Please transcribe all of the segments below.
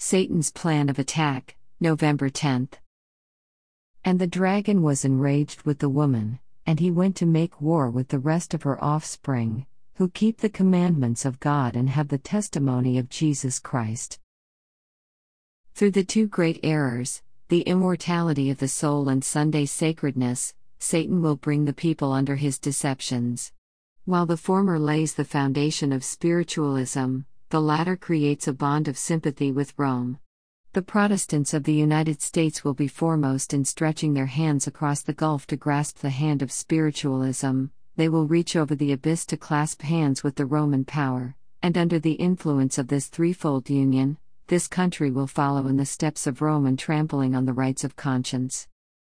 Satan's plan of attack, November 10th. And the dragon was enraged with the woman, and he went to make war with the rest of her offspring, who keep the commandments of God and have the testimony of Jesus Christ. Through the two great errors, the immortality of the soul and Sunday sacredness, Satan will bring the people under his deceptions. While the former lays the foundation of spiritualism, the latter creates a bond of sympathy with Rome. The Protestants of the United States will be foremost in stretching their hands across the gulf to grasp the hand of spiritualism. They will reach over the abyss to clasp hands with the Roman power, and under the influence of this threefold union, this country will follow in the steps of Rome in trampling on the rights of conscience.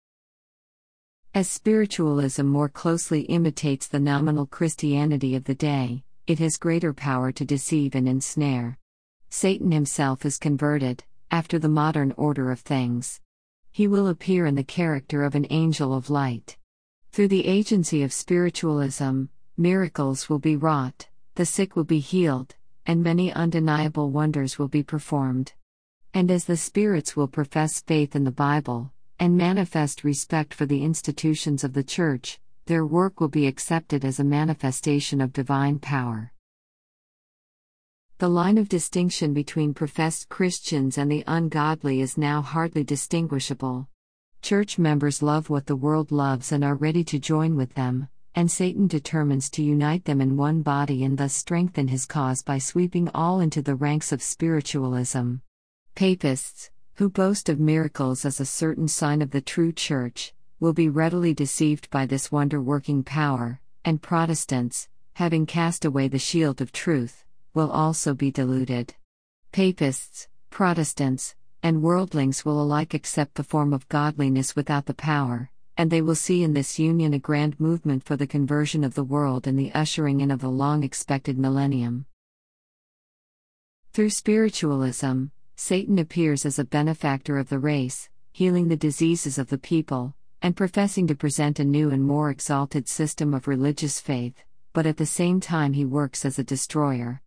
As spiritualism more closely imitates the nominal Christianity of the day, it has greater power to deceive and ensnare. Satan himself is converted, after the modern order of things. He will appear in the character of an angel of light. Through the agency of spiritualism, miracles will be wrought, the sick will be healed, and many undeniable wonders will be performed. And as the spirits will profess faith in the Bible, and manifest respect for the institutions of the Church, their work will be accepted as a manifestation of divine power. The line of distinction between professed Christians and the ungodly is now hardly distinguishable. Church members love what the world loves and are ready to join with them, and Satan determines to unite them in one body and thus strengthen his cause by sweeping all into the ranks of spiritualism. Papists, who boast of miracles as a certain sign of the true Church, will be readily deceived by this wonder-working power, and Protestants, having cast away the shield of truth, will also be deluded. Papists, Protestants, and worldlings will alike accept the form of godliness without the power, and they will see in this union a grand movement for the conversion of the world and the ushering in of the long-expected millennium. Through spiritualism, Satan appears as a benefactor of the race, healing the diseases of the people, and professing to present a new and more exalted system of religious faith, but at the same time he works as a destroyer.